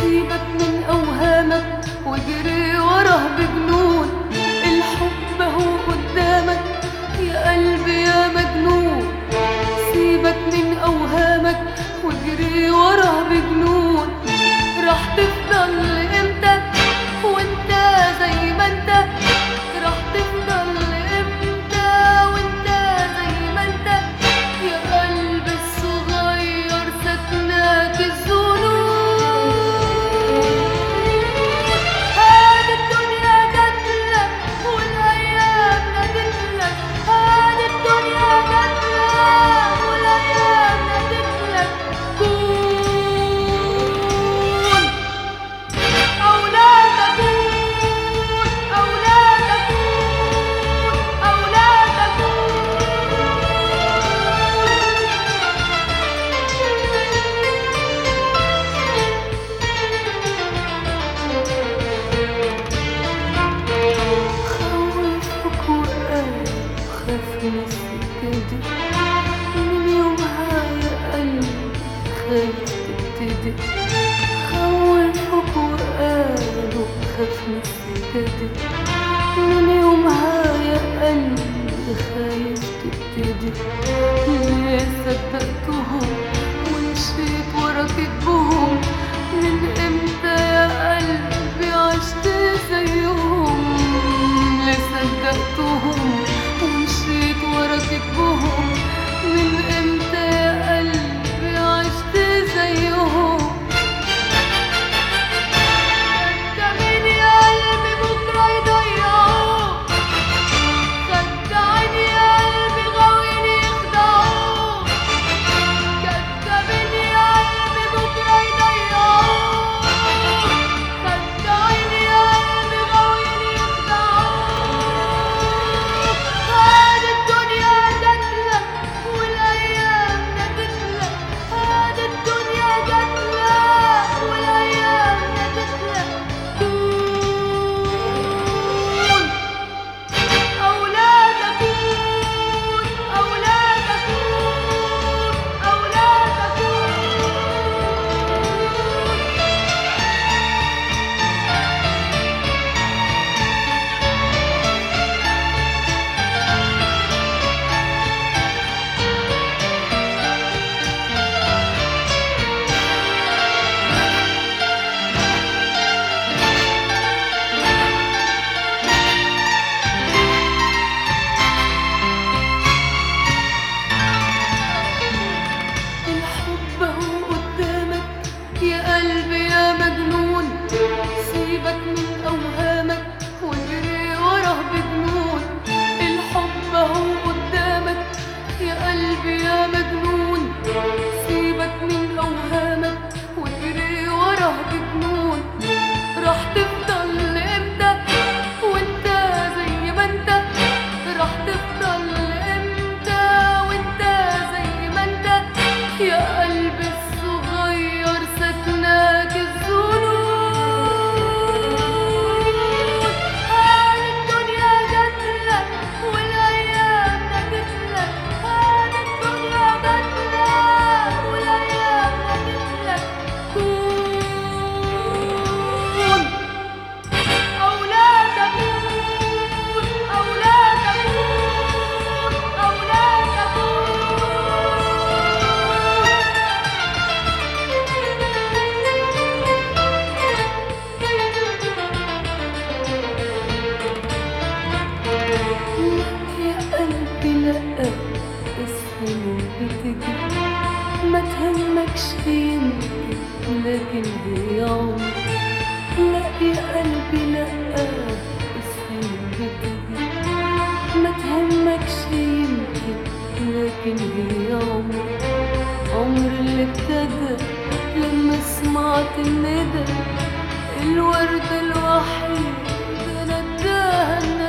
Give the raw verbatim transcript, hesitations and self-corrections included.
سيبك من أوهامك واجري وراه بجنون. الحب اهو قدامك يا قلبي يا مجنون. سيبك من أوهامك واجري وراه بجنون. راح تفضل امتى وانت زي ما انت؟ راح تفضل امتى وانت زي ما انت؟ يا قلبي الصغير سكناك الظنون. هذه الدنيا جاتلك والايام نادتلك. هذه الدنيا جاتلك والايام نادتلك. كون او لا تكون او لا تكون او لا خوفك وقلب خاف من السكة دي. من يومها يا قلبي خايف تبتدي. خوفك وقلب خاف من السكة دي. من يومها يا قلبي خايف تبتدي. ليه صدقتهم ومشيت ورا كدبهم؟ من امتى يا قلبي عشت زيهم؟ ليه صدقتهم ومشيت ورا كدبهم؟ من امتى يا قلبي عشت زيهم؟ كدابين يا قلبي بكرة يضيعوك. خداعين يا قلبي غاويين يخدعوك. كدابين يا قلبي بكرة يضيعوك. خداعين يا قلبي غاويين يخدعوك. هذه الدنيا جاتلك والايام نادتلك. هذه الدنيا جاتلك والايام نادتلك. كون او لا تكون او لا تكون او لا تكون. الحب اهو قدامك يا قلبي يا مجنون. سيبك من أوهامك واجري وراه بجنون. الحب اهو قدامك يا قلبي يا مجنون. سيبك من أوهامك واجري وراه بجنون. راح تفضل امتى وانت زي ما انت؟ راح تفضل امتى وانت زي ما انت؟ يا قلبي الصغير سكناك الظنون. هذه الدنيا جاتلك والايام نادتلك. هذه الدنيا جاتلك والايام نادتلك. كون او لا تكون او لا تكون او لا يا قلبي لأ السنين بتجي. ما تهمكش يمكن لكن هي عمر. لا يا قلبي لأ السنين بتجي. ما تهمكش يمكن لكن هي عمر. عمر اللي ابتدى لما سمعت الندى. الورد الوحيد نداها